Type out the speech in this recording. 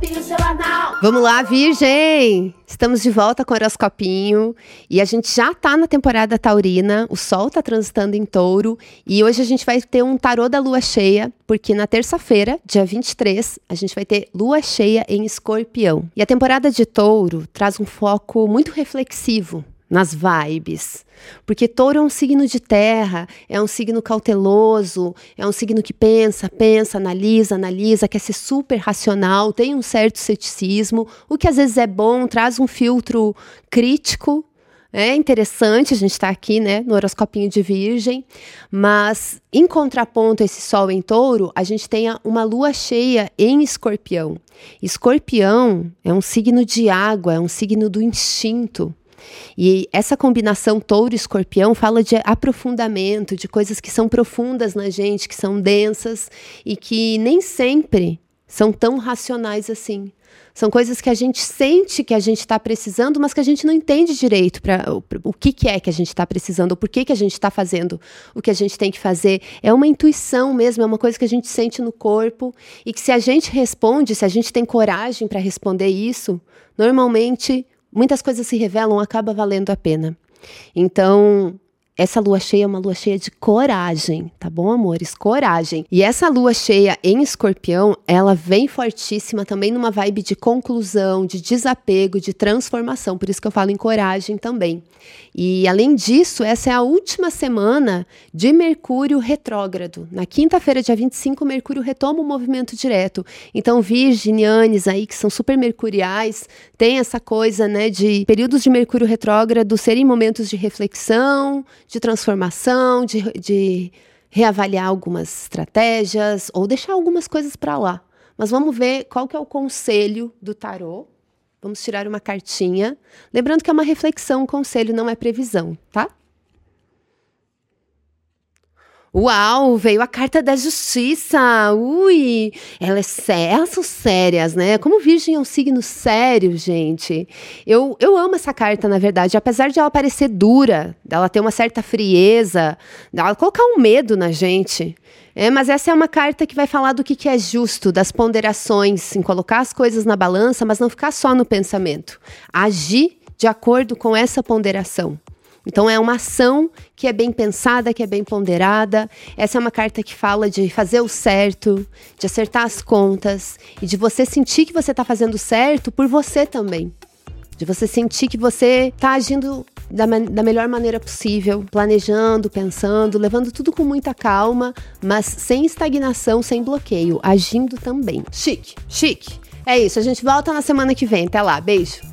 horoscopinho, seu anal. Vamos lá, Virgem! Estamos de volta com o horoscopinho e a gente já tá na temporada taurina, o sol tá transitando em touro e hoje a gente vai ter um tarô da lua cheia, porque na terça-feira, dia 23, a gente vai ter lua cheia em escorpião. E a temporada de touro traz um foco muito reflexivo nas vibes, porque touro é um signo de terra, é um signo cauteloso, é um signo que pensa, analisa, quer ser super racional, tem um certo ceticismo, o que às vezes é bom, traz um filtro crítico. É interessante a gente estar aqui, né, no horoscopinho de Virgem, mas em contraponto a esse sol em touro, a gente tem uma lua cheia em escorpião. Escorpião é um signo de água, é um signo do instinto. E essa combinação touro-escorpião fala de aprofundamento, de coisas que são profundas na gente, que são densas e que nem sempre são tão racionais assim. São coisas que a gente sente que a gente está precisando, mas que a gente não entende direito o que é que a gente está precisando, ou por que a gente está fazendo o que a gente tem que fazer. É uma intuição mesmo, é uma coisa que a gente sente no corpo e que se a gente responde, se a gente tem coragem para responder isso, normalmente muitas coisas se revelam, acaba valendo a pena. Então, essa lua cheia é uma lua cheia de coragem, tá bom, amores? Coragem. E essa lua cheia em escorpião, ela vem fortíssima também numa vibe de conclusão, de desapego, de transformação. Por isso que eu falo em coragem também. E, além disso, essa é a última semana de Mercúrio retrógrado. Na quinta-feira, dia 25, Mercúrio retoma o movimento direto. Então, virginianes aí, que são super mercuriais, tem essa coisa, né, de períodos de Mercúrio retrógrado serem momentos de reflexão, de transformação, de reavaliar algumas estratégias ou deixar algumas coisas para lá. Mas vamos ver qual que é o conselho do tarô. Vamos tirar uma cartinha. Lembrando que é uma reflexão, um conselho, não é previsão, tá? Uau, veio a carta da justiça. Ui, elas são sérias, né? Como Virgem é um signo sério, gente. Eu amo essa carta, na verdade. Apesar de ela parecer dura, dela ter uma certa frieza, dela colocar um medo na gente. Mas essa é uma carta que vai falar do que é justo, das ponderações, em colocar as coisas na balança, mas não ficar só no pensamento. Agir de acordo com essa ponderação. Então, é uma ação que é bem pensada, que é bem ponderada. Essa é uma carta que fala de fazer o certo, de acertar as contas e de você sentir que você está fazendo certo por você também. De você sentir que você está agindo da melhor maneira possível, planejando, pensando, levando tudo com muita calma, mas sem estagnação, sem bloqueio, agindo também. Chique, chique. É isso, a gente volta na semana que vem. Até lá, beijo!